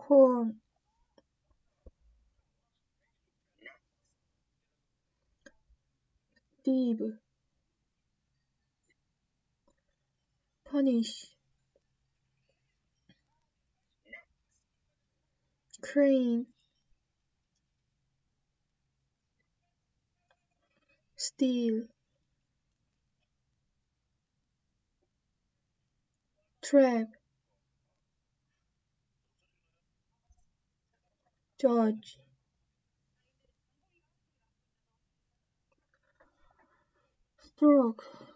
horn, thief, punish, crane, steal, trap, judge, stroke,